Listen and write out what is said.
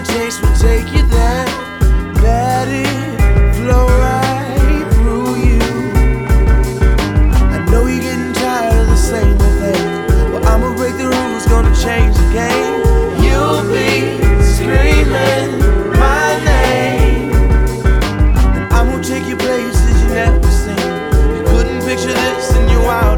taste will take you there. Let it flow